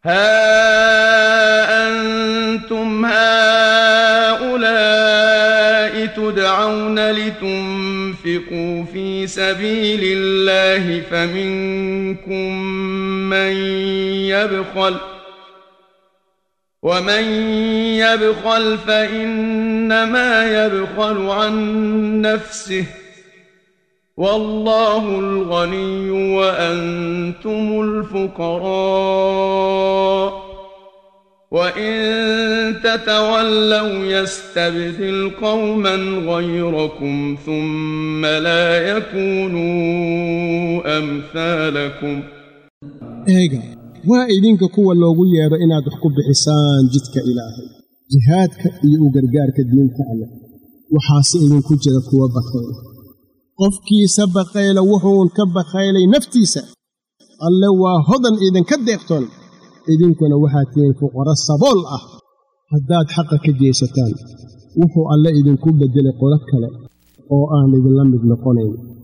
ها أنتم هؤلاء تدعون لتنفقوا في سبيل الله فمنكم من يبخل ومن يبخل فإنما يبخل عن نفسه والله الغني وأنتم الفقراء وإن تتولوا يستبدل قوما غيركم ثم لا يكونوا أمثالكم. وإذنك كوا لوغو ييرو inaad wax ku bixisaan jidka Ilaahay jihaadka iyo u gargaarka diinta Allah waxaas idinku jira kuwa baqay qofkii sabaqayla wuxuu ka baqaylay naftiisa alle waa hodan idinka deeqtoon idinkuna waxaad tihiin fuqara sabool ah haddaad xaqa ka jeesataan wuxuu alle idinku bedelay qolo kale oo aan idin la mid noqonayn